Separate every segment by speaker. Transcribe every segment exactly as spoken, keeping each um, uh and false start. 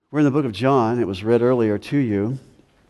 Speaker 1: We're in the book of John. It was read earlier to you.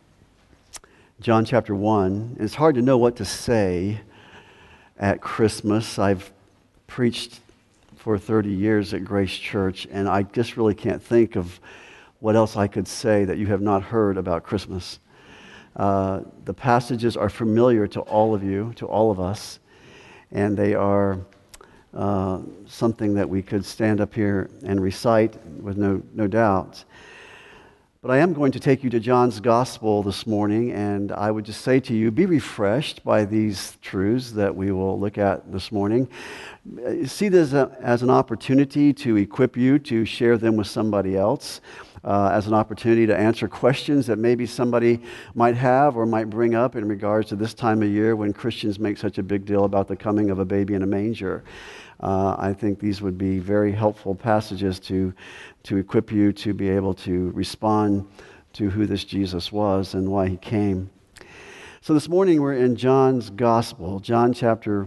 Speaker 1: John chapter one. It's hard to know what to say at Christmas. I've preached for thirty years at Grace Church, and I just really can't think of what else I could say that you have not heard about Christmas. Uh, the passages are familiar to all of you, to all of us, and they are uh, something that we could stand up here and recite with no, no doubt. But I am going to take you to John's Gospel this morning, and I would just say to you, be refreshed by these truths that we will look at this morning. See this as, a, as an opportunity to equip you to share them with somebody else, uh, as an opportunity to answer questions that maybe somebody might have or might bring up in regards to this time of year when Christians make such a big deal about the coming of a baby in a manger. Uh, I think these would be very helpful passages to, to equip you to be able to respond to who this Jesus was and why he came. So this morning we're in John's Gospel, John chapter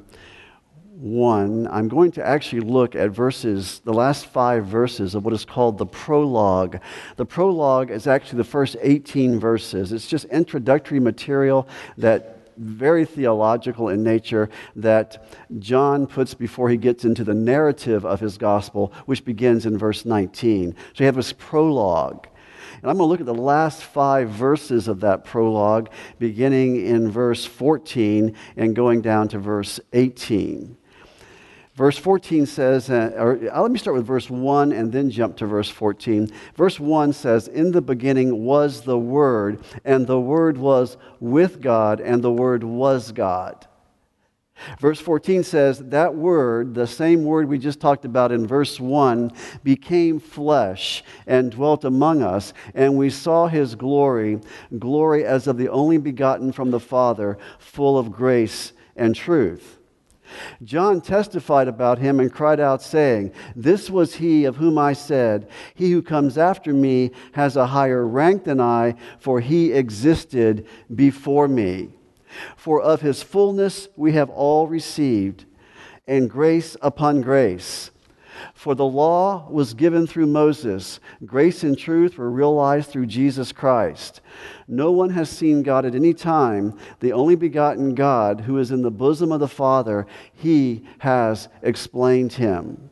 Speaker 1: one. I'm going to actually look at verses, the last five verses of what is called the prologue. The prologue is actually the first eighteen verses. It's just introductory material that very theological in nature that John puts before he gets into the narrative of his gospel, which begins in verse nineteen. So you have this prologue. And I'm going to look at the last five verses of that prologue, beginning in verse fourteen and going down to verse eighteen. Verse fourteen says, uh, or let me start with verse one and then jump to verse fourteen. Verse one says, "In the beginning was the Word, and the Word was with God, and the Word was God." Verse fourteen says, that Word, the same Word we just talked about in verse one, became flesh and dwelt among us, and we saw His glory, glory as of the only begotten from the Father, full of grace and truth. John testified about him and cried out, saying, "This was he of whom I said, he who comes after me has a higher rank than I, for he existed before me. For of his fullness we have all received, and grace upon grace. For the law was given through Moses, grace and truth were realized through Jesus Christ. No one has seen God at any time. The only begotten God, who is in the bosom of the Father, He has explained Him."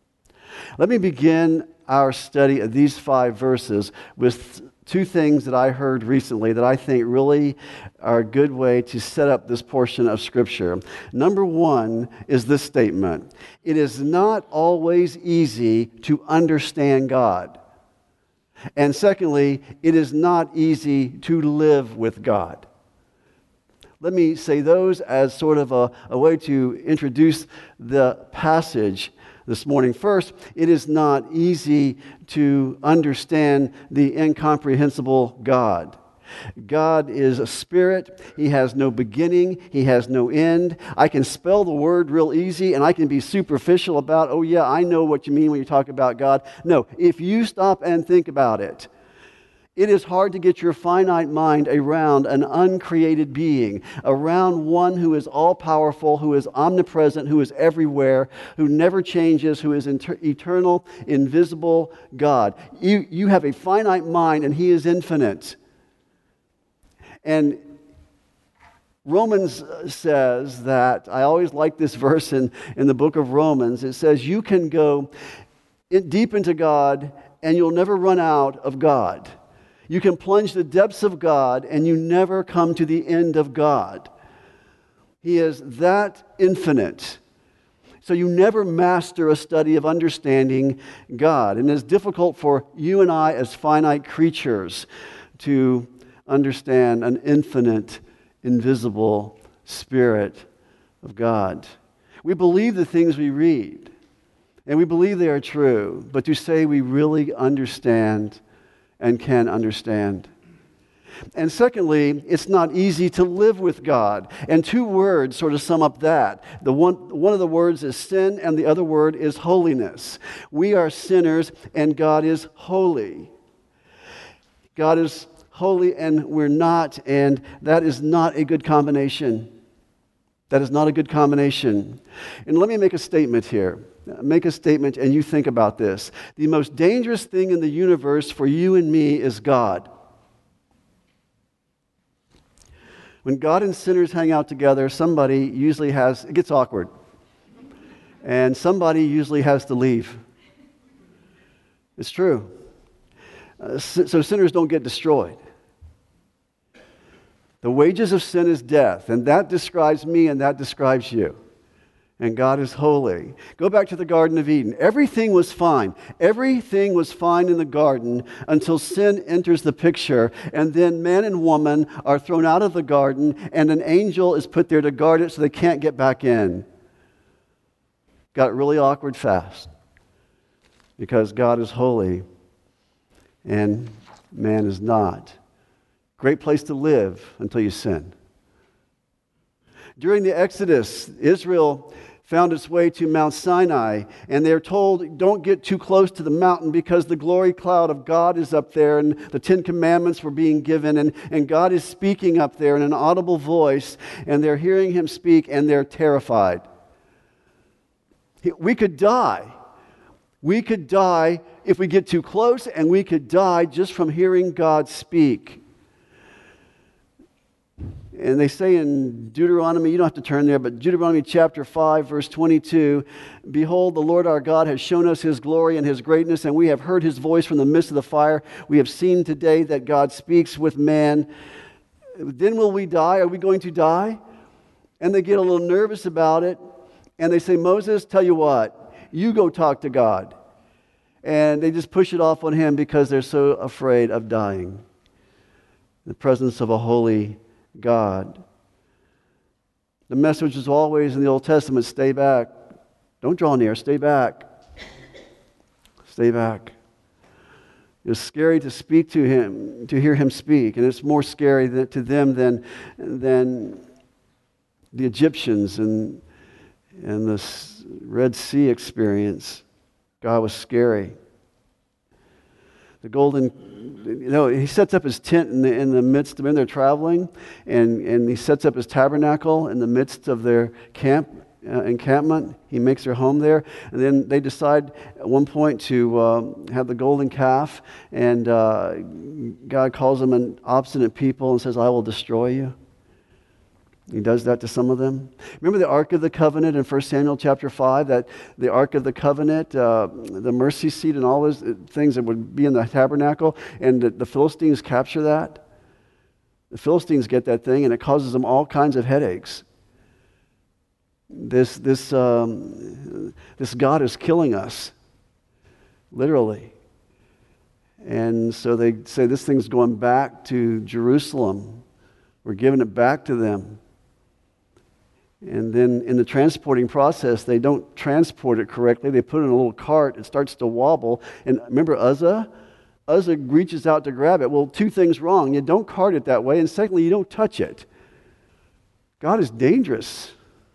Speaker 1: Let me begin our study of these five verses with two things that I heard recently that I think really are a good way to set up this portion of Scripture. Number one is this statement: it is not always easy to understand God. And secondly, it is not easy to live with God. Let me say those as sort of a, a way to introduce the passage this morning. First, it is not easy to understand the incomprehensible God. God is a spirit. He has no beginning. He has no end. I can spell the word real easy, and I can be superficial about, oh yeah, I know what you mean when you talk about God. No, if you stop and think about it, it is hard to get your finite mind around an uncreated being, around one who is all-powerful, who is omnipresent, who is everywhere, who never changes, who is inter- eternal, invisible God. You, you have a finite mind, and He is infinite. And Romans says that, I always like this verse in, in the book of Romans, it says you can go in, deep into God and you'll never run out of God. You can plunge the depths of God and you never come to the end of God. He is that infinite. So you never master a study of understanding God. And it's difficult for you and I as finite creatures to understand an infinite, invisible Spirit of God. We believe the things we read, and we believe they are true, but to say we really understand and can understand. And secondly, it's not easy to live with God. And two words sort of sum up that. The one, one of the words is sin, and the other word is holiness. We are sinners, and God is holy. God is holy and we're not, and that is not a good combination. That is not a good combination. And let me make a statement here. make a statement and you think about this. The most dangerous thing in the universe for you and me is God. When God and sinners hang out together, somebody usually has, it gets awkward. And somebody usually has to leave. It's true. Uh, so sinners don't get destroyed. The wages of sin is death, and that describes me and that describes you. And God is holy. Go back to the Garden of Eden. Everything was fine. Everything was fine in the garden until sin enters the picture, and then man and woman are thrown out of the garden, and an angel is put there to guard it so they can't get back in. Got really awkward fast because God is holy and man is not. Great place to live until you sin. During the Exodus, Israel found its way to Mount Sinai, and they're told, don't get too close to the mountain because the glory cloud of God is up there, and the Ten Commandments were being given, and, and God is speaking up there in an audible voice, and they're hearing him speak, and they're terrified. We could die. We could die if we get too close, and we could die just from hearing God speak. And they say in Deuteronomy, you don't have to turn there, but Deuteronomy chapter five, verse twenty-two, behold, the Lord our God has shown us his glory and his greatness, and we have heard his voice from the midst of the fire. We have seen today that God speaks with man. Then will we die? Are we going to die? And they get a little nervous about it, and they say, Moses, tell you what, you go talk to God. And they just push it off on him because they're so afraid of dying in the presence of a holy God. The message is always in the Old Testament, stay back. Don't draw near, stay back. Stay back. It's scary to speak to him, to hear him speak, and it's more scary to them than, than the Egyptians and, and the Red Sea experience. God was scary. The golden, you know, he sets up his tent in the, in the midst of when they're traveling, and, and he sets up his tabernacle in the midst of their camp, uh, encampment. He makes their home there. And then they decide at one point to uh, have the golden calf, and uh, God calls them an obstinate people and says, I will destroy you. He does that to some of them. Remember the Ark of the Covenant in First Samuel chapter five, that the Ark of the Covenant, uh, the mercy seat and all those things that would be in the tabernacle, and the, the Philistines capture that. The Philistines get that thing, and it causes them all kinds of headaches. This, this, um, this God is killing us, literally. And so they say this thing's going back to Jerusalem. We're giving it back to them. And then in the transporting process, they don't transport it correctly. They put it in a little cart. It starts to wobble. And remember Uzzah? Uzzah reaches out to grab it. Well, two things wrong. You don't cart it that way. And secondly, you don't touch it. God is dangerous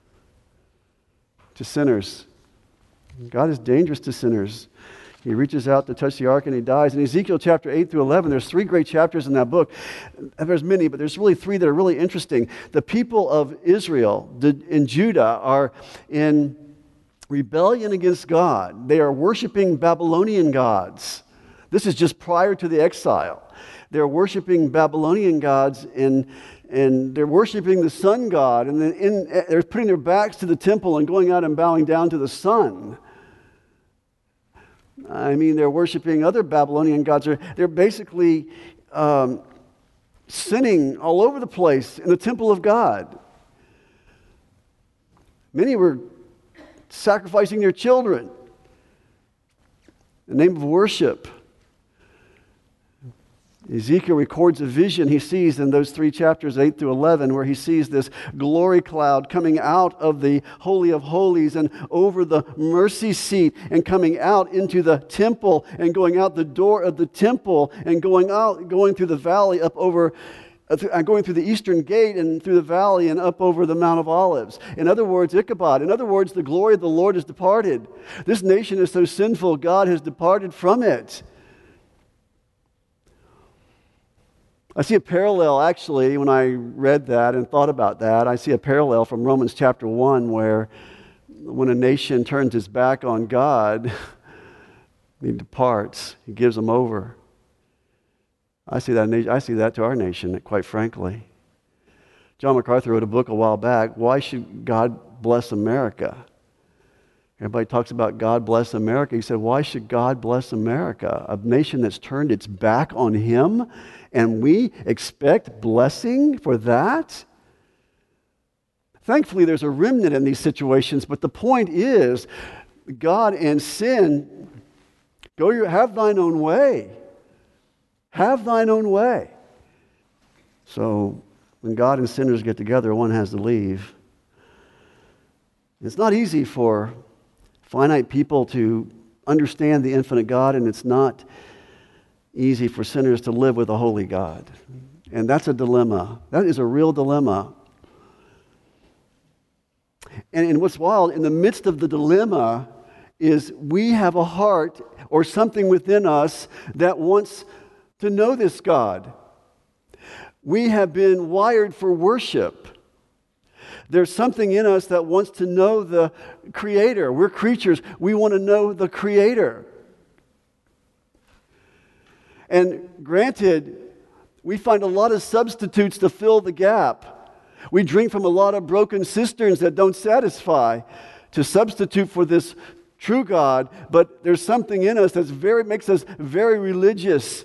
Speaker 1: to sinners. God is dangerous to sinners. He reaches out to touch the ark and he dies. In Ezekiel chapter eight through eleven, there's three great chapters in that book. There's many, but there's really three that are really interesting. The people of Israel in Judah are in rebellion against God. They are worshiping Babylonian gods. This is just prior to the exile. They're worshiping Babylonian gods, and and they're worshiping the sun god, and then in, they're putting their backs to the temple and going out and bowing down to the sun. I mean, they're worshiping other Babylonian gods. They're, they're basically um, sinning all over the place in the temple of God. Many were sacrificing their children in the name of worship. Ezekiel records a vision he sees in those three chapters, eight through eleven, where he sees this glory cloud coming out of the Holy of Holies and over the mercy seat and coming out into the temple and going out the door of the temple and going out, going through the valley up over, uh, going through the eastern gate and through the valley and up over the Mount of Olives. In other words, Ichabod. In other words, the glory of the Lord is departed. This nation is so sinful, God has departed from it. I see a parallel, actually, when I read that and thought about that. I see a parallel from Romans chapter one where when a nation turns its back on God, he departs, he gives them over. I see that, I see that to our nation, quite frankly. John MacArthur wrote a book a while back, Why Should God Bless America? Everybody talks about God bless America. He said, why should God bless America? A nation that's turned its back on him, and we expect blessing for that? Thankfully, there's a remnant in these situations, but the point is, God and sin, go your, have thine own way. Have thine own way. So, when God and sinners get together, one has to leave. It's not easy for finite people to understand the infinite God, and it's not easy for sinners to live with a holy God. And that's a dilemma. That is a real dilemma. And, and what's wild, in the midst of the dilemma, is we have a heart or something within us that wants to know this God. We have been wired for worship. There's something in us that wants to know the Creator. We're creatures. We want to know the Creator. And granted, we find a lot of substitutes to fill the gap. We drink from a lot of broken cisterns that don't satisfy to substitute for this true God. But there's something in us that very makes us very religious.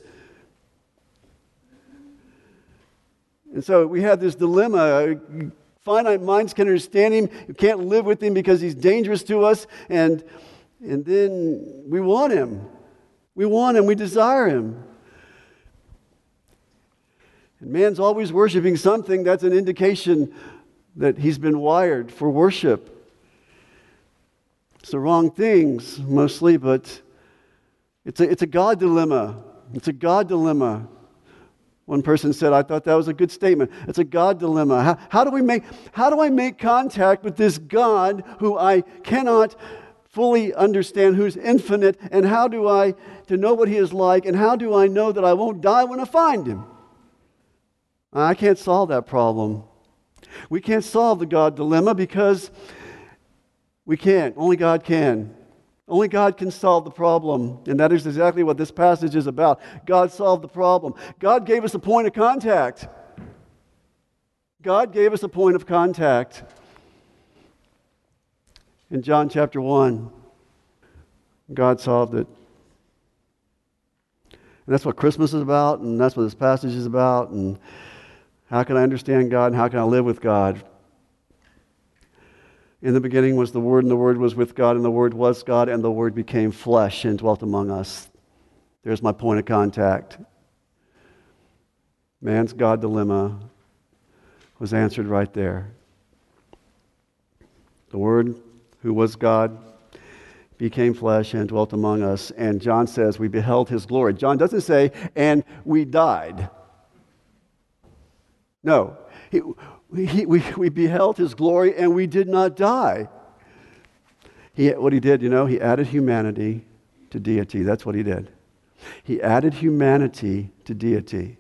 Speaker 1: And so we have this dilemma. Finite minds can understand him. You can't live with him because he's dangerous to us. And, and then we want him. We want him. We desire him. And man's always worshiping something. That's an indication that he's been wired for worship. It's the wrong things, mostly, but it's a, it's a God dilemma. It's a God dilemma. One person said, I thought that was a good statement. It's a God dilemma. How, how do we make, how do I make contact with this God who I cannot fully understand, who's infinite, and how do I to know what he is like, and how do I know that I won't die when I find him? I can't solve that problem. We can't solve the God dilemma because we can't. Only God can. Only God can solve the problem, and that is exactly what this passage is about. God solved the problem. God gave us a point of contact. God gave us a point of contact. In John chapter one, God solved it. And that's what Christmas is about, and that's what this passage is about, and how can I understand God, and how can I live with God? In the beginning was the Word, and the Word was with God, and the Word was God, and the Word became flesh and dwelt among us. There's my point of contact. Man's God dilemma was answered right there. The Word, who was God, became flesh and dwelt among us. And John says we beheld his glory. John doesn't say, and we died. No. He, He, we, we beheld his glory and we did not die. He, what he did, you know, he added humanity to deity. That's what he did. He added humanity to deity.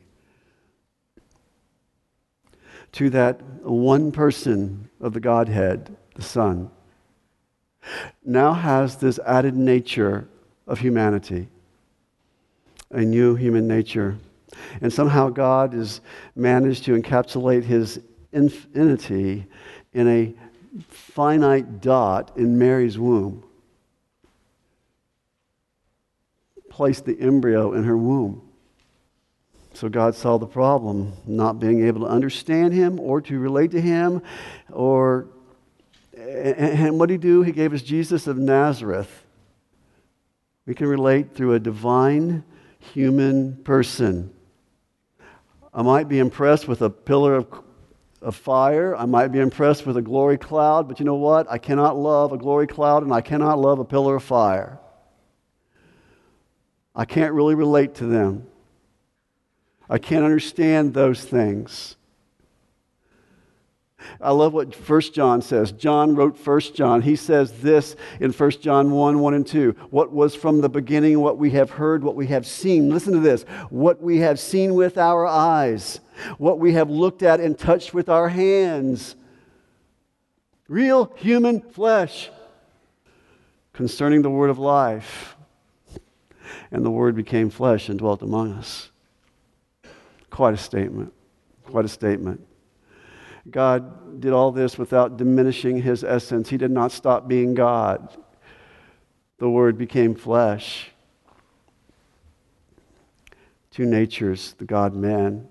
Speaker 1: To that one person of the Godhead, the Son, now has this added nature of humanity, a new human nature. And somehow God has managed to encapsulate his infinity in a finite dot in Mary's womb. Placed the embryo in her womb. So God solved the problem, not being able to understand him or to relate to him. Or, and what did he do? He gave us Jesus of Nazareth. We can relate through a divine human person. I might be impressed with a pillar of of fire. I might be impressed with a glory cloud, but you know what? I cannot love a glory cloud and I cannot love a pillar of fire. I can't really relate to them. I can't understand those things. I love what First John says. John wrote First John. He says this in First John one, one and two. What was from the beginning, what we have heard, what we have seen. Listen to this. What we have seen with our eyes. What we have looked at and touched with our hands. Real human flesh. concerning the word of life. And the word became flesh and dwelt among us. Quite a statement. Quite a statement. God did all this without diminishing his essence. He did not stop being God. The word became flesh. Two natures, the God-man.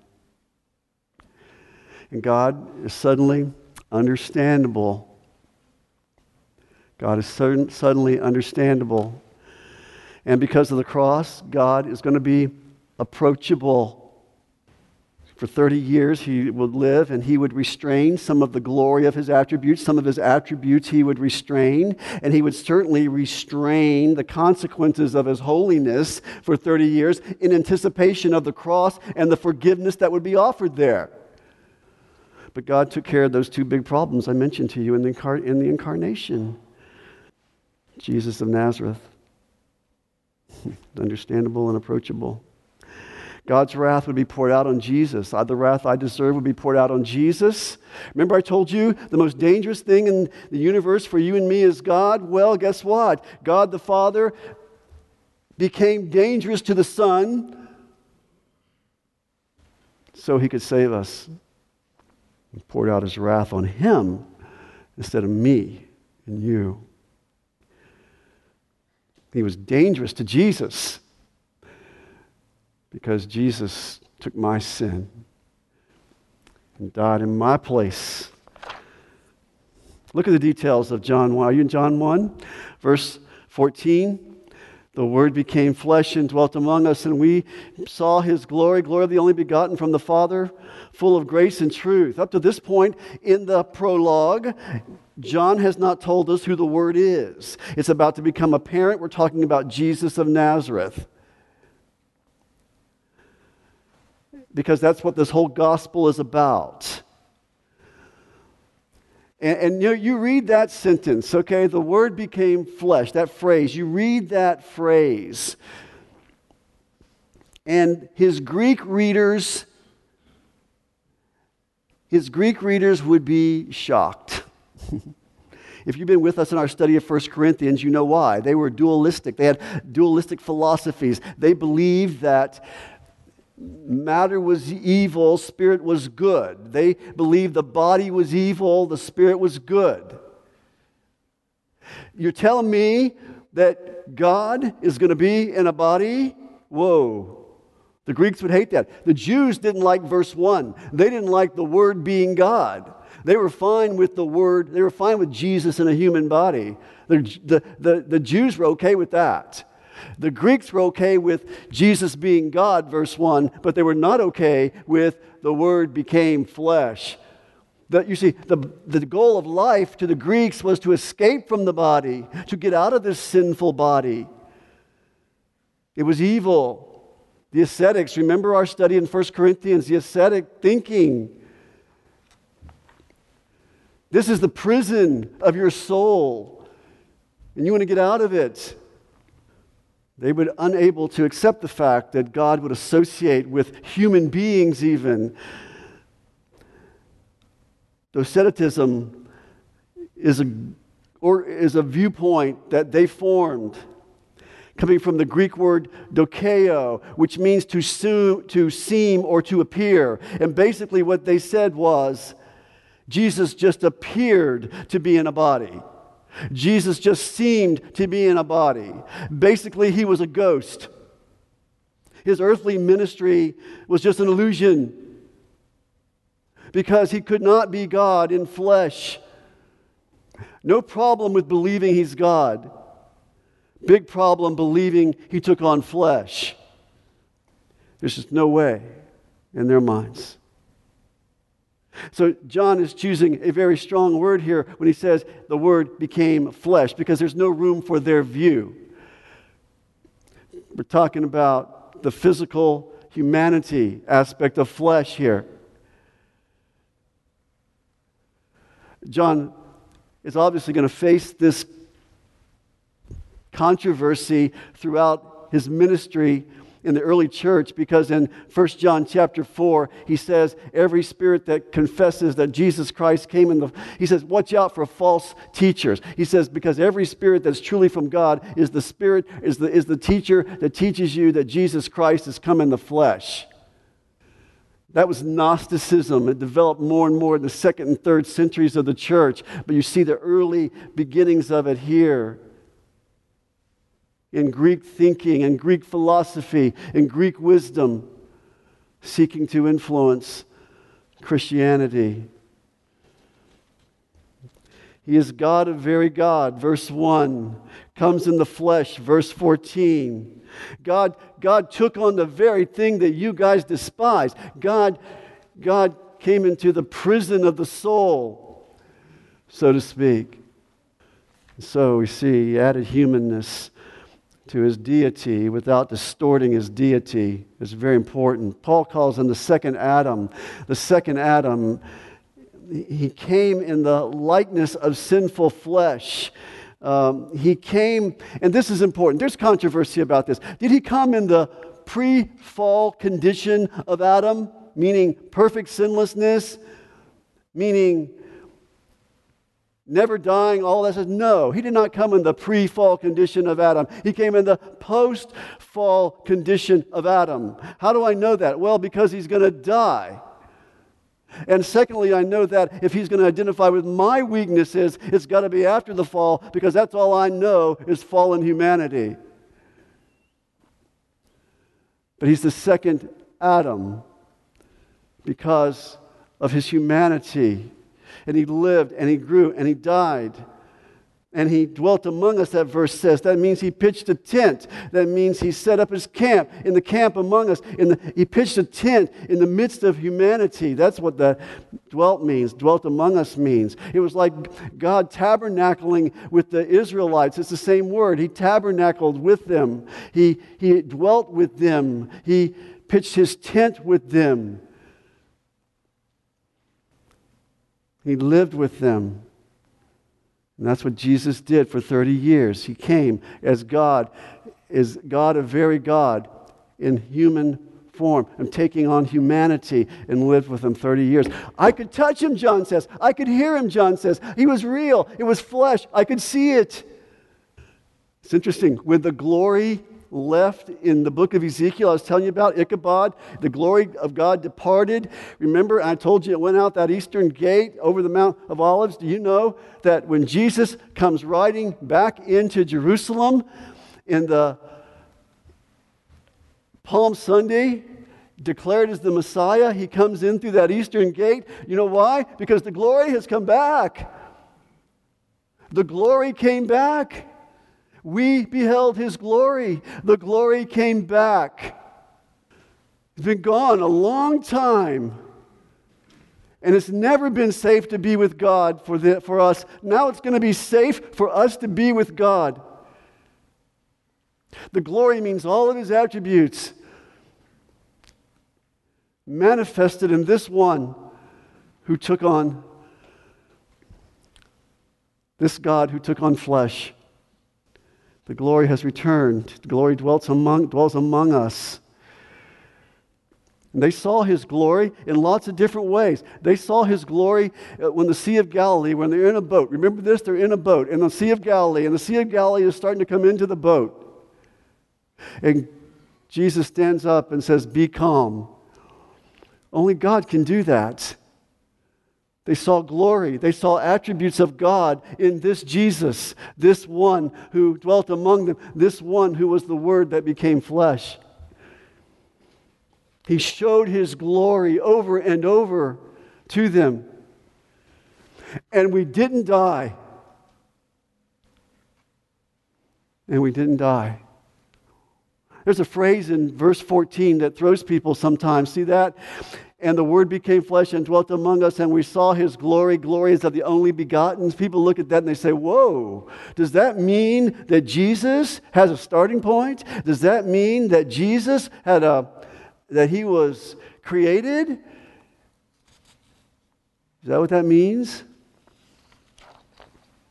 Speaker 1: And God is suddenly understandable. God is sudden, suddenly understandable. And because of the cross, God is going to be approachable. For thirty years he would live and he would restrain some of the glory of his attributes. Some of his attributes he would restrain. And he would certainly restrain the consequences of his holiness for thirty years in anticipation of the cross and the forgiveness that would be offered there. But God took care of those two big problems I mentioned to you in the, incar- in the incarnation. Jesus of Nazareth. Understandable and approachable. God's wrath would be poured out on Jesus. The wrath I deserve would be poured out on Jesus. Remember I told you the most dangerous thing in the universe for you and me is God? Well, guess what? God the Father became dangerous to the Son so he could save us. He poured out his wrath on him instead of me and you. He was dangerous to Jesus because Jesus took my sin and died in my place. Look at the details of John one. Are you in John one? Verse fourteen. The Word became flesh and dwelt among us, and we saw his glory, glory of the only begotten from the Father, full of grace and truth. Up to this point in the prologue, John has not told us who the Word is. It's about to become apparent. We're talking about Jesus of Nazareth. Because that's what this whole gospel is about. And, and you know, you read that sentence, okay? The Word became flesh, that phrase. You read that phrase. And his Greek readers, his Greek readers would be shocked. If you've been with us in our study of First Corinthians, you know why. They were dualistic. They had dualistic philosophies. They believed that matter was evil, spirit was good. They believed the body was evil, the spirit was good. You're telling me that God is going to be in a body? Whoa. The Greeks would hate that. The Jews didn't like verse one. They didn't like the Word being God. They were fine with the Word. They were fine with Jesus in a human body. The, the, the, the Jews were okay with that. The Greeks were okay with Jesus being God, verse one, but they were not okay with the Word became flesh. The, you see, the, the goal of life to the Greeks was to escape from the body, to get out of this sinful body. It was evil. The ascetics, remember our study in First Corinthians, the ascetic thinking. This is the prison of your soul, and you want to get out of it. They were unable to accept the fact that God would associate with human beings even. Docetism is a, or is a viewpoint that they formed, coming from the Greek word dokeo, which means to, su- to seem or to appear. And basically what they said was, Jesus just appeared to be in a body. Jesus just seemed to be in a body. Basically, he was a ghost. His earthly ministry was just an illusion because he could not be God in flesh. No problem with believing he's God. Big problem believing he took on flesh. There's just no way in their minds. So John is choosing a very strong word here when he says the Word became flesh, because there's no room for their view. We're talking about the physical humanity aspect of flesh here. John is obviously going to face this controversy throughout his ministry in the early church, because in First John chapter four, he says, every spirit that confesses that Jesus Christ came in the... He says, watch out for false teachers. He says, because every spirit that's truly from God is the spirit, is the, is the teacher that teaches you that Jesus Christ has come in the flesh. That was Gnosticism. It developed more and more in the second and third centuries of the church. But you see the early beginnings of it here in Greek thinking and Greek philosophy and Greek wisdom, seeking to influence Christianity. He is God of very God, verse one. Comes in the flesh, verse fourteen. God, God took on the very thing that you guys despise. God, God came into the prison of the soul, so to speak. So we see he added humanness to his deity without distorting his deity. It's very important. Paul calls him the second Adam. The second Adam, he came in the likeness of sinful flesh. Um, he came, and this is important. There's controversy about this. Did he come in the pre-fall condition of Adam, meaning perfect sinlessness, meaning never dying, all that stuff? No, he did not come in the pre-fall condition of Adam. He came in the post-fall condition of Adam. How do I know that? Well, because he's going to die. And secondly, I know that if he's going to identify with my weaknesses, it's got to be after the fall, because that's all I know is fallen humanity. But he's the second Adam because of his humanity. And he lived, and he grew, and he died. And he dwelt among us, that verse says. That means he pitched a tent. That means he set up his camp, in the camp among us. In the, he pitched a tent in the midst of humanity. That's what that dwelt means. Dwelt among us means. It was like God tabernacling with the Israelites. It's the same word. He tabernacled with them. He, he dwelt with them. He pitched his tent with them. He lived with them. And that's what Jesus did for thirty years. He came as God, as God of very God, in human form, and taking on humanity, and lived with him thirty years. I could touch him, John says. I could hear him, John says. He was real. It was flesh. I could see it. It's interesting. When the glory left in the book of Ezekiel, I was telling you about Ichabod, the glory of God departed. Remember, I told you it went out that eastern gate over the Mount of Olives. Do you know that when Jesus comes riding back into Jerusalem in the Palm Sunday, declared as the Messiah, he comes in through that eastern gate? You know why? Because the glory has come back. The glory came back. We beheld his glory. The glory came back. It's been gone a long time. And it's never been safe to be with God for, the, for us. Now it's going to be safe for us to be with God. The glory means all of his attributes manifested in this one who took on, this God who took on flesh. The glory has returned. The glory dwells among, dwells among us. And they saw his glory in lots of different ways. They saw his glory when the Sea of Galilee, when they're in a boat. Remember this? They're in a boat in the Sea of Galilee, and the Sea of Galilee is starting to come into the boat. And Jesus stands up and says, "Be calm." Only God can do that. They saw glory. They saw attributes of God in this Jesus, this one who dwelt among them, this one who was the Word that became flesh. He showed his glory over and over to them. And we didn't die. And we didn't die. There's a phrase in verse fourteen that throws people sometimes. See that? And the Word became flesh and dwelt among us, and we saw his glory. Glory is of the only begotten. People look at that and they say, whoa, does that mean that Jesus has a starting point? Does that mean that Jesus had a, that he was created? Is that what that means?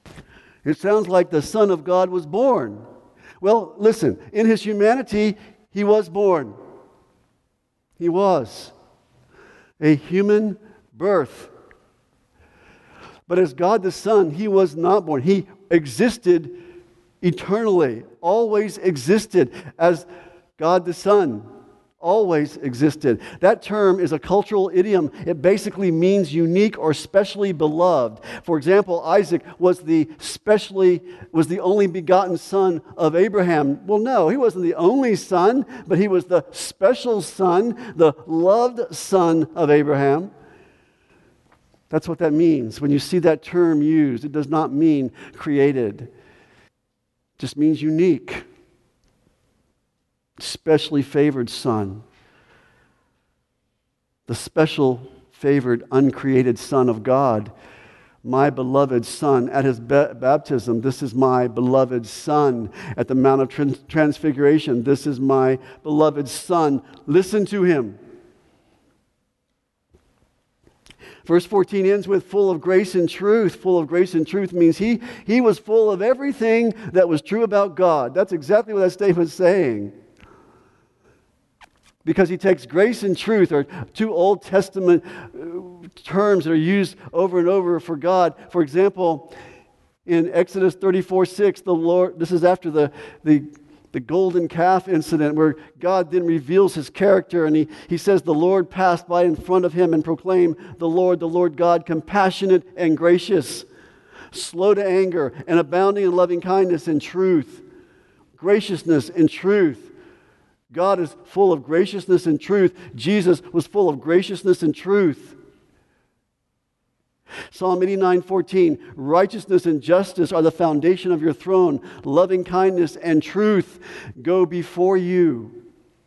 Speaker 1: It sounds like the Son of God was born. Well, listen, in his humanity, He was born. He was a human birth. But as God the Son, He was not born. He existed eternally, always existed as God the Son. Always existed. That term is a cultural idiom. It basically means unique or specially beloved. For example, Isaac was the specially was the only begotten son of Abraham. Well, no, he wasn't the only son, but he was the special son, the loved son of Abraham. That's what that means. When you see that term used, it does not mean created. It just means unique. Specially favored son, the special favored uncreated Son of God, my beloved Son. At His ba- baptism, this is my beloved Son. At the Mount of Trans- Transfiguration, this is my beloved Son. Listen to Him. Verse fourteen ends with full of grace and truth. Full of grace and truth means he, he was full of everything that was true about God. That's exactly what that statement is saying. Because he takes grace and truth, or two Old Testament terms that are used over and over for God. For example, in Exodus thirty-four six, the Lord, this is after the, the, the golden calf incident where God then reveals His character, and he, he says, the Lord passed by in front of him and proclaimed, the Lord, the Lord God, compassionate and gracious, slow to anger, and abounding in loving kindness and truth. Graciousness and truth. God is full of graciousness and truth. Jesus was full of graciousness and truth. Psalm eighty-nine fourteen, righteousness and justice are the foundation of your throne. Loving kindness and truth go before you.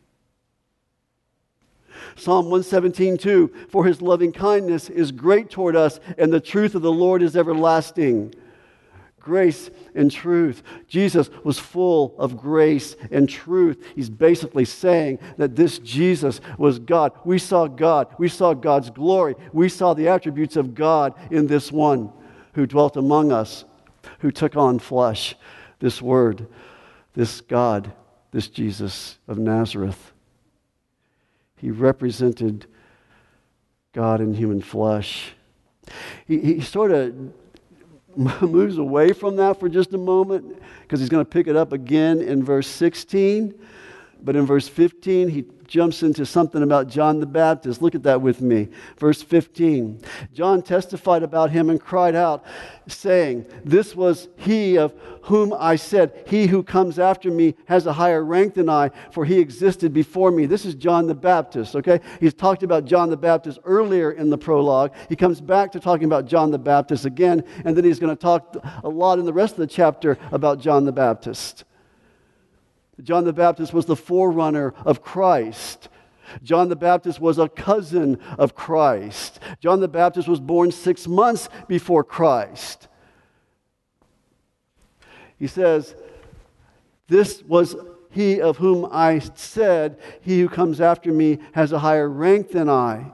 Speaker 1: Psalm one seventeen two, for His loving kindness is great toward us, and the truth of the Lord is everlasting. Grace and truth. Jesus was full of grace and truth. He's basically saying that this Jesus was God. We saw God. We saw God's glory. We saw the attributes of God in this one who dwelt among us, who took on flesh, this Word, this God, this Jesus of Nazareth. He represented God in human flesh. He, he sort of moves away from that for just a moment because he's going to pick it up again in verse sixteen. But in verse fifteen, he jumps into something about John the Baptist. Look at that with me. Verse fifteen. John testified about him and cried out, saying, this was he of whom I said, he who comes after me has a higher rank than I, for he existed before me. This is John the Baptist, okay? He's talked about John the Baptist earlier in the prologue. He comes back to talking about John the Baptist again, and then he's going to talk a lot in the rest of the chapter about John the Baptist. John the Baptist was the forerunner of Christ. John the Baptist was a cousin of Christ. John the Baptist was born six months before Christ. He says, this was he of whom I said, he who comes after me has a higher rank than I.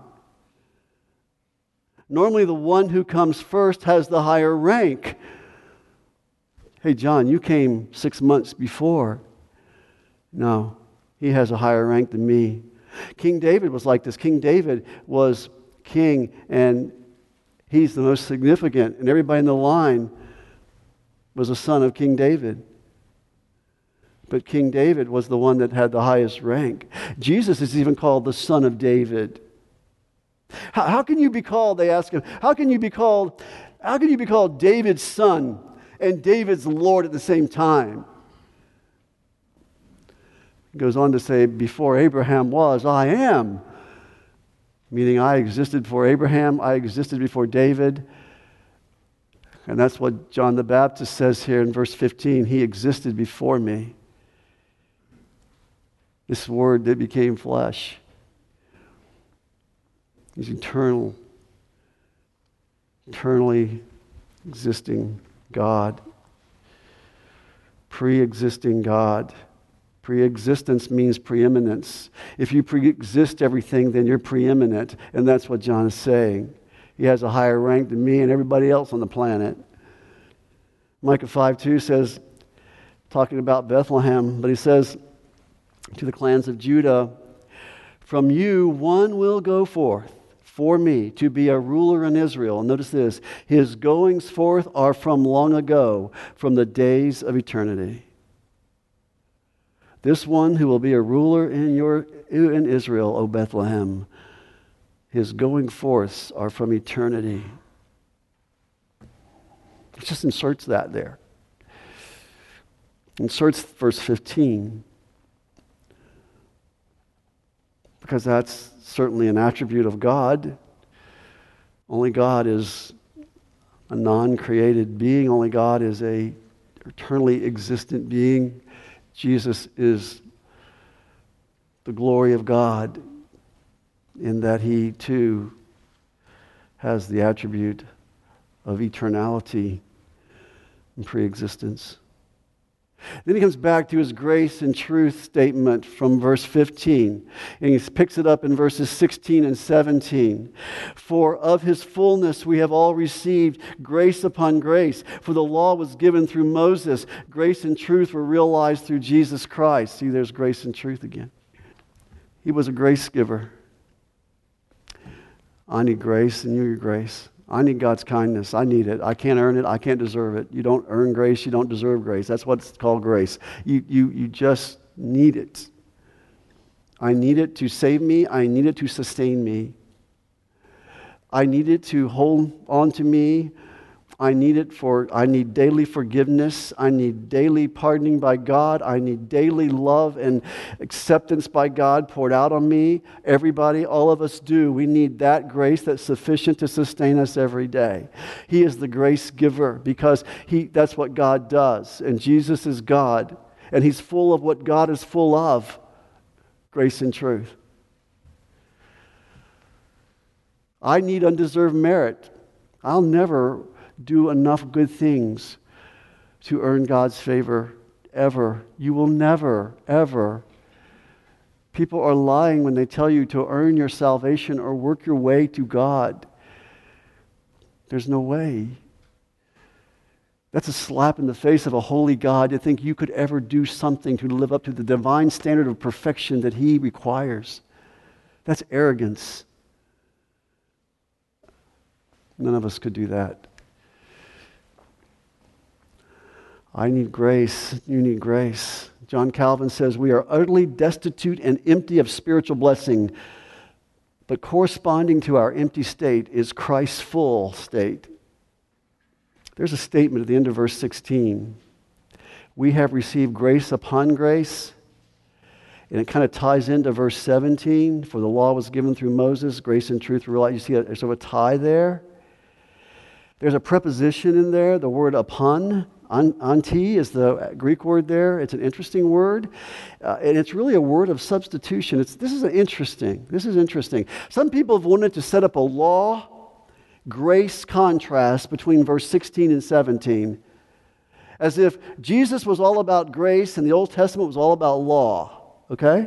Speaker 1: Normally the one who comes first has the higher rank. Hey, John, you came six months before. No, he has a higher rank than me. King David was like this. King David was king, and he's the most significant, and everybody in the line was a son of King David. But King David was the one that had the highest rank. Jesus is even called the Son of David. How, how can you be called, they ask him, how can you be called, how can you be called David's son and David's Lord at the same time? He goes on to say, before Abraham was, I am. Meaning I existed before Abraham, I existed before David. And that's what John the Baptist says here in verse fifteen. He existed before me. This Word that became flesh. He's eternal, eternally existing God. Pre-existing God. Pre-existence means preeminence. If you pre-exist everything, then you're preeminent. And that's what John is saying. He has a higher rank than me and everybody else on the planet. Micah five two says, talking about Bethlehem, but he says, to the clans of Judah, "From you one will go forth for me to be a ruler in Israel." And notice this, "His goings forth are from long ago, from the days of eternity." This one who will be a ruler in your in Israel, O Bethlehem, his going forths are from eternity. It just inserts that there. Inserts verse fifteen. Because that's certainly an attribute of God. Only God is a non-created being. Only God is a eternally existent being. Jesus is the glory of God in that he too has the attribute of eternality and pre-existence. Then he comes back to his grace and truth statement from verse fifteen, and he picks it up in verses sixteen and seventeen. "For of his fullness we have all received grace upon grace. For the law was given through Moses. Grace and truth were realized through Jesus Christ." See, there's grace and truth again. He was a grace giver. I need grace, and you need grace. I need God's kindness. I need it. I can't earn it. I can't deserve it. You don't earn grace. You don't deserve grace. That's what it's called, grace. You, you, you just need it. I need it to save me. I need it to sustain me. I need it to hold on to me. I need it for, I need daily forgiveness. I need daily pardoning by God. I need daily love and acceptance by God poured out on me. Everybody, all of us do. We need that grace that's sufficient to sustain us every day. He is the grace giver because he, that's what God does. And Jesus is God. And he's full of what God is full of, grace and truth. I need undeserved merit. I'll never do enough good things to earn God's favor, ever. You will never, ever. People are lying when they tell you to earn your salvation or work your way to God. There's no way. That's a slap in the face of a holy God to think you could ever do something to live up to the divine standard of perfection that he requires. That's arrogance. None of us could do that. I need grace. You need grace. John Calvin says, "We are utterly destitute and empty of spiritual blessing, but corresponding to our empty state is Christ's full state." There's a statement at the end of verse sixteen. We have received grace upon grace. And it kind of ties into verse seventeen. For the law was given through Moses, grace and truth were realized. You see, there's sort of a tie there. There's a preposition in there, the word upon. Anti is the Greek word there. It's an interesting word. Uh, and it's really a word of substitution. It's, this is interesting. This is interesting. Some people have wanted to set up a law-grace contrast between verse sixteen and seventeen. As if Jesus was all about grace and the Old Testament was all about law. Okay?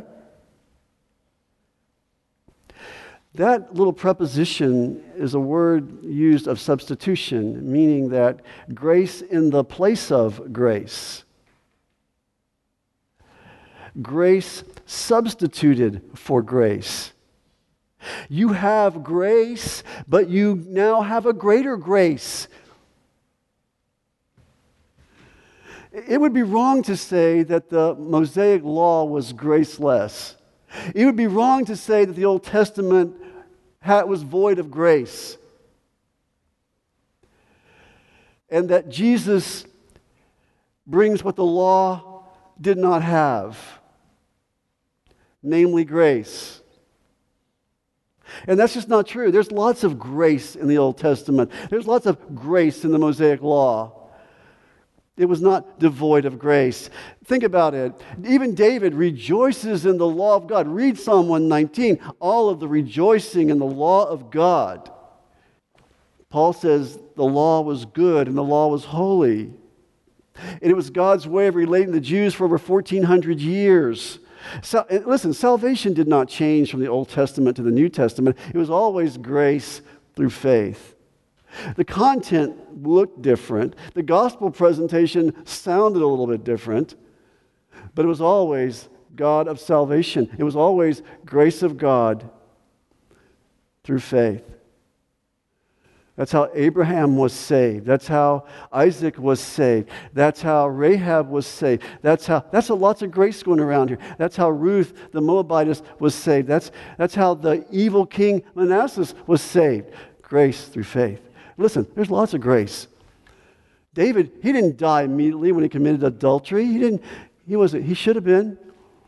Speaker 1: That little preposition is a word used of substitution, meaning that grace in the place of grace. Grace substituted for grace. You have grace, but you now have a greater grace. It would be wrong to say that the Mosaic law was graceless. It would be wrong to say that the Old Testament was void of grace. And that Jesus brings what the law did not have, namely grace. And that's just not true. There's lots of grace in the Old Testament. There's lots of grace in the Mosaic law. It was not devoid of grace. Think about it. Even David rejoices in the law of God. Read Psalm one nineteen. All of the rejoicing in the law of God. Paul says the law was good and the law was holy. And it was God's way of relating to the Jews for over fourteen hundred years. So, listen, salvation did not change from the Old Testament to the New Testament. It was always grace through faith. The content looked different. The gospel presentation sounded a little bit different. But it was always God of salvation. It was always grace of God through faith. That's how Abraham was saved. That's how Isaac was saved. That's how Rahab was saved. That's how that's a lots of grace going around here. That's how Ruth the Moabitess was saved. That's that's how the evil king Manasseh was saved. Grace through faith. Listen, there's lots of grace. David, he didn't die immediately when he committed adultery. He didn't, he wasn't, he should have been.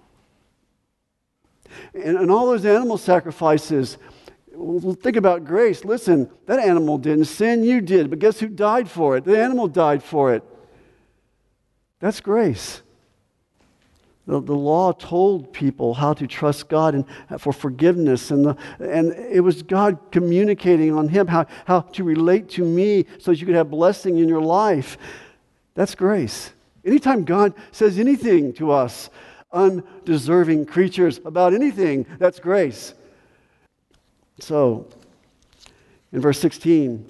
Speaker 1: And, and all those animal sacrifices, well, think about grace. Listen, that animal didn't sin, you did. But guess who died for it? The animal died for it. That's grace. The, the law told people how to trust God and for forgiveness. And, the, and it was God communicating on him how, how to relate to me so that you could have blessing in your life. That's grace. Anytime God says anything to us, undeserving creatures, about anything, that's grace. So, in verse sixteen,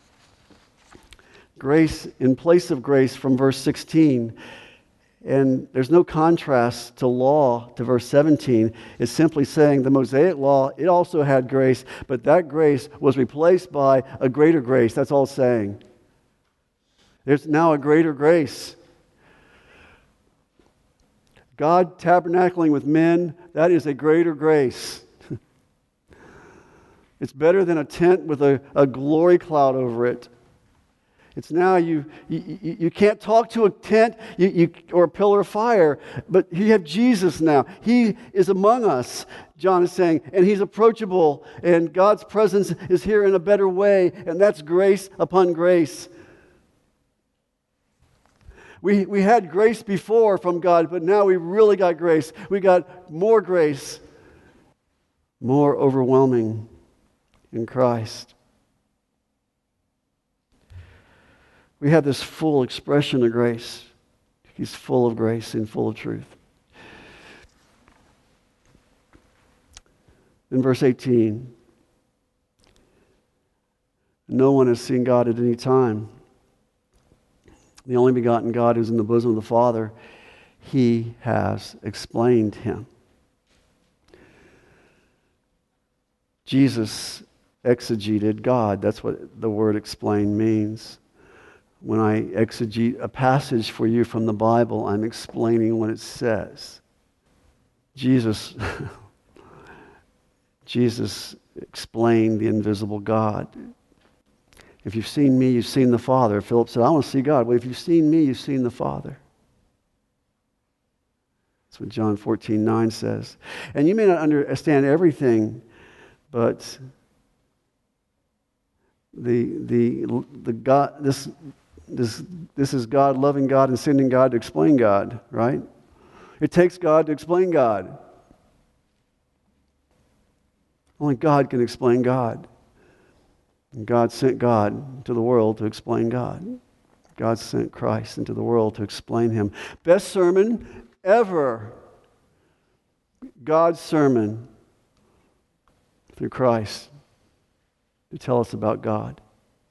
Speaker 1: grace in place of grace from verse sixteen, and there's no contrast to law to verse seventeen. It's simply saying the Mosaic law, it also had grace, but that grace was replaced by a greater grace. That's all it's saying. There's now a greater grace. God tabernacling with men, that is a greater grace. It's better than a tent with a, a glory cloud over it. It's now you, you, you can't talk to a tent you, you, or a pillar of fire, but you have Jesus now. He is among us, John is saying, and he's approachable, and God's presence is here in a better way, and that's grace upon grace. We, we had grace before from God, but now we really got grace. We got more grace, more overwhelming in Christ. We have this full expression of grace. He's full of grace and full of truth. In verse eighteen, no one has seen God at any time. The only begotten God who's in the bosom of the Father, he has explained him. Jesus exegeted God. That's what the word explain means. When I exegete a passage for you from the Bible, I'm explaining what it says. Jesus, Jesus explained the invisible God. If you've seen me, you've seen the Father. Philip said, I want to see God. Well, if you've seen me, you've seen the Father. That's what John fourteen nine says. And you may not understand everything, but the the the God this this this is God loving God and sending God to explain God, right? It takes God to explain God. Only God can explain God. And God sent God to the world to explain God. God sent Christ into the world to explain him. Best sermon ever. God's sermon through Christ to tell us about God.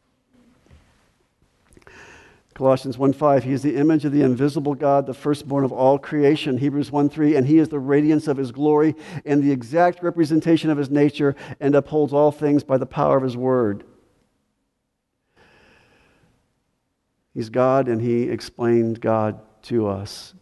Speaker 1: Colossians one five, he is the image of the invisible God, the firstborn of all creation. Hebrews one three, and he is the radiance of his glory and the exact representation of his nature, and upholds all things by the power of his word. He's God, and he explained God to us.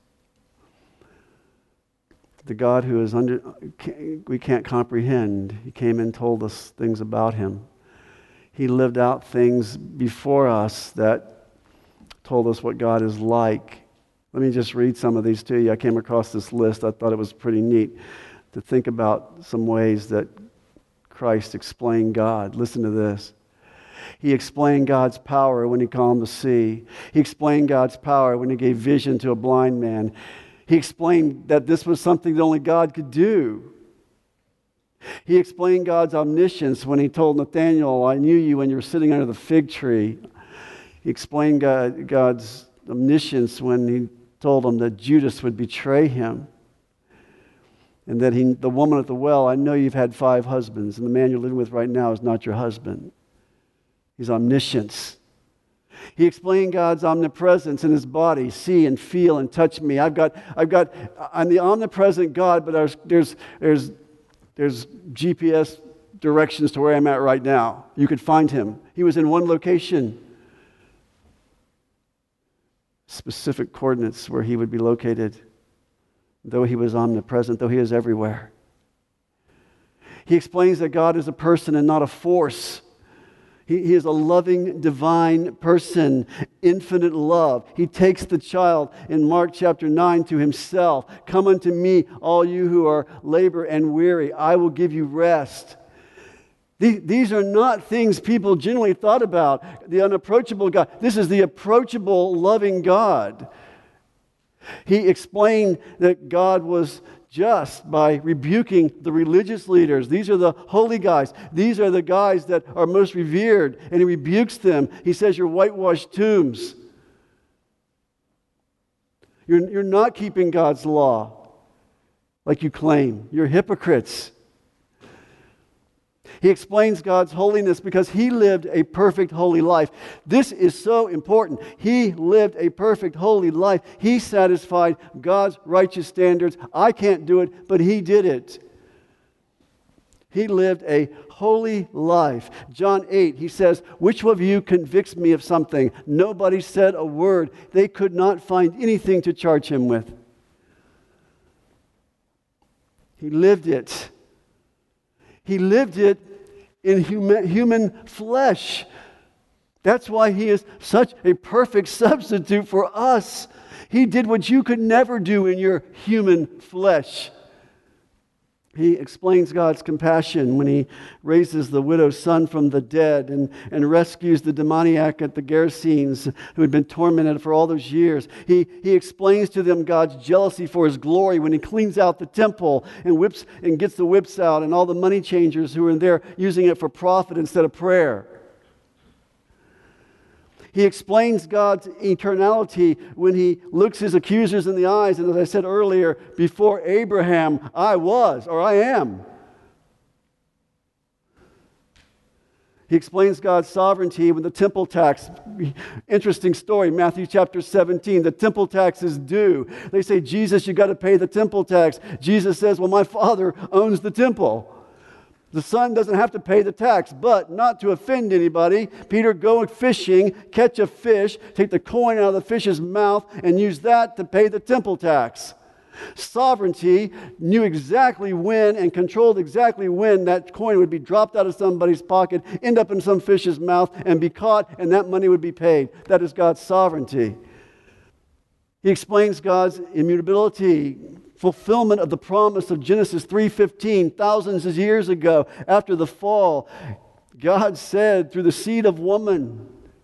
Speaker 1: The God who is under, we can't comprehend. He came and told us things about him. He lived out things before us that told us what God is like. Let me just read some of these to you. I came across this list. I thought it was pretty neat to think about some ways that Christ explained God. Listen to this. He explained God's power when he calmed the sea. He explained God's power when he gave vision to a blind man. He explained that this was something that only God could do. He explained God's omniscience when he told Nathanael, I knew you when you were sitting under the fig tree. He explained God, God's omniscience when he told him that Judas would betray him. And that he, the woman at the well, I know you've had five husbands, and the man you're living with right now is not your husband. He's omniscience. He explained God's omnipresence in his body. See and feel and touch me. I've got, I've got, I'm the omnipresent God, but there's, there's, there's, there's G P S directions to where I'm at right now. You could find him. He was in one location. Specific coordinates where he would be located. Though he was omnipresent, though he is everywhere. He explains that God is a person and not a force. He, he is a loving, divine person, infinite love. He takes the child in Mark chapter nine to himself. Come unto me, all you who are labor and weary. I will give you rest. These, these are not things people generally thought about. The unapproachable God. This is the approachable, loving God. He explained that God was just by rebuking the religious leaders. These are the holy guys. These are the guys that are most revered. And he rebukes them. He says, you're whitewashed tombs. You're, you're not keeping God's law like you claim. You're hypocrites. He explains God's holiness because he lived a perfect, holy life. This is so important. He lived a perfect, holy life. He satisfied God's righteous standards. I can't do it, but he did it. He lived a holy life. John eight, he says, which of you convicts me of something? Nobody said a word. They could not find anything to charge him with. He lived it. He lived it in human, human flesh. That's why he is such a perfect substitute for us. He did what you could never do in your human flesh. He explains God's compassion when he raises the widow's son from the dead and, and rescues the demoniac at the Gerasenes who had been tormented for all those years. He, he explains to them God's jealousy for his glory when he cleans out the temple and whips and gets the whips out and all the money changers who are in there using it for profit instead of prayer. He explains God's eternality when he looks his accusers in the eyes. And as I said earlier, before Abraham, I was, or I am. He explains God's sovereignty when the temple tax, interesting story, Matthew chapter seventeen, the temple tax is due. They say, Jesus, you got to pay the temple tax. Jesus says, well, my Father owns the temple. The son doesn't have to pay the tax, but not to offend anybody, Peter, go fishing, catch a fish, take the coin out of the fish's mouth, and use that to pay the temple tax. Sovereignty knew exactly when and controlled exactly when that coin would be dropped out of somebody's pocket, end up in some fish's mouth, and be caught, and that money would be paid. That is God's sovereignty. He explains God's immutability, fulfillment of the promise of Genesis three fifteen, thousands of years ago, after the fall. God said through the seed of woman.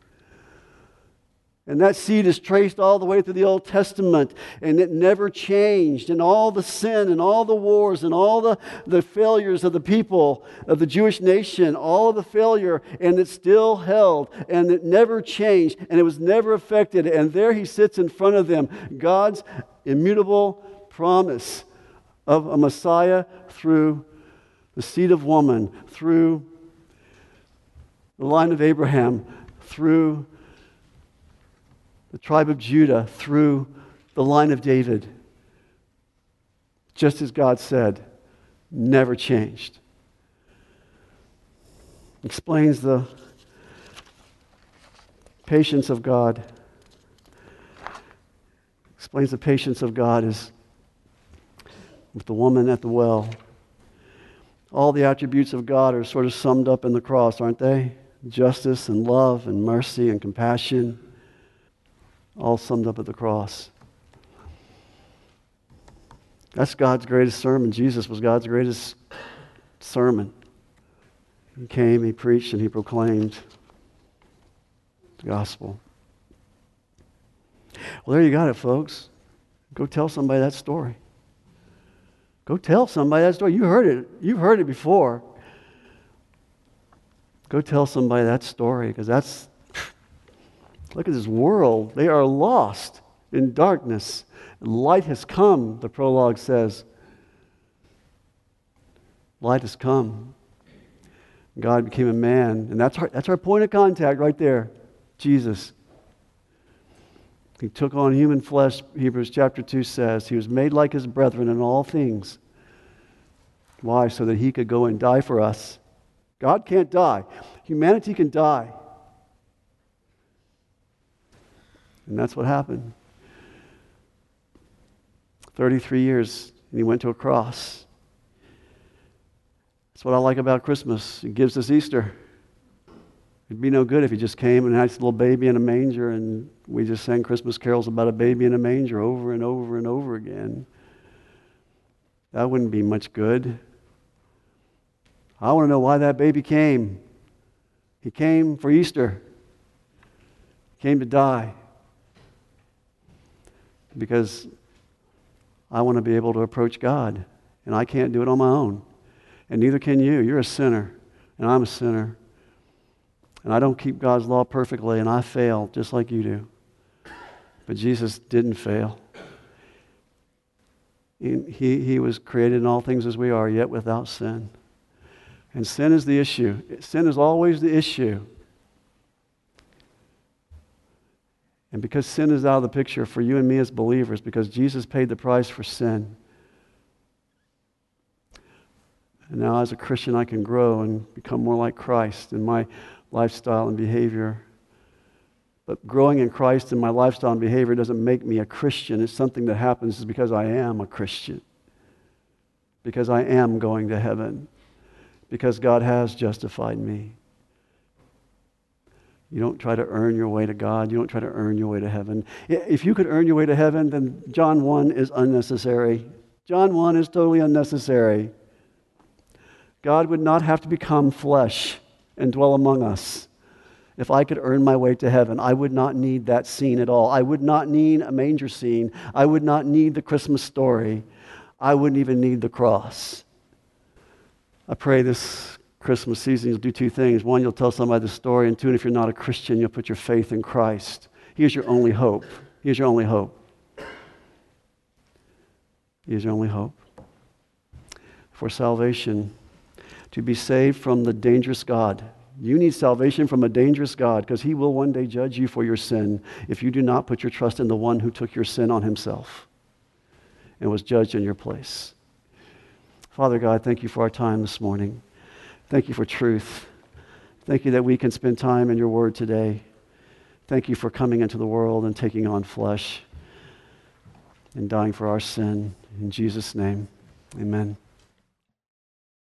Speaker 1: And that seed is traced all the way through the Old Testament. And it never changed. And all the sin and all the wars and all the, the failures of the people, of the Jewish nation, all of the failure, and it still held. And it never changed. And it was never affected. And there he sits in front of them. God's immutable promise of a Messiah through the seed of woman, through the line of Abraham, through the tribe of Judah, through the line of David. Just as God said, never changed. Explains the patience of God. Explains the patience of God is with the woman at the well. All the attributes of God are sort of summed up in the cross, aren't they? Justice and love and mercy and compassion, all summed up at the cross. That's God's greatest sermon. Jesus was God's greatest sermon. He came, he preached, and he proclaimed the gospel. Well, there you got it, folks. Go tell somebody that story. Go tell somebody that story. You heard it. You've heard it before. Go tell somebody that story, because that's, look at this world. They are lost in darkness. Light has come, the prologue says. Light has come. God became a man. And that's our, that's our point of contact right there. Jesus. He took on human flesh, Hebrews chapter two says. He was made like his brethren in all things. Why? So that he could go and die for us. God can't die. Humanity can die. And that's what happened. thirty-three years, and he went to a cross. That's what I like about Christmas. It gives us Easter. It'd be no good if he just came and had this little baby in a manger and we just sang Christmas carols about a baby in a manger over and over and over again. That wouldn't be much good. I want to know why that baby came. He came for Easter. He came to die. Because I want to be able to approach God, and I can't do it on my own. And neither can you. You're a sinner, and I'm a sinner. And I don't keep God's law perfectly, and I fail just like you do. But Jesus didn't fail. He, he, he was created in all things as we are, yet without sin. And sin is the issue. Sin is always the issue. And because sin is out of the picture for you and me as believers, because Jesus paid the price for sin, and now as a Christian I can grow and become more like Christ in my lifestyle and behavior. But growing in Christ in my lifestyle and behavior doesn't make me a Christian. It's something that happens because I am a Christian. Because I am going to heaven. Because God has justified me. You don't try to earn your way to God. You don't try to earn your way to heaven. If you could earn your way to heaven, then John one is unnecessary. John one is totally unnecessary. God would not have to become flesh and dwell among us. If I could earn my way to heaven, I would not need that scene at all. I would not need a manger scene. I would not need the Christmas story. I wouldn't even need the cross. I pray this Christmas season you'll do two things. One, you'll tell somebody the story, and two, and if you're not a Christian, you'll put your faith in Christ. He is your only hope. He is your only hope. He is your only hope. For salvation, to be saved from the dangerous God. You need salvation from a dangerous God because He will one day judge you for your sin if you do not put your trust in the one who took your sin on Himself and was judged in your place. Father God, thank you for our time this morning. Thank you for truth. Thank you that we can spend time in your word today. Thank you for coming into the world and taking on flesh and dying for our sin. In Jesus' name, amen.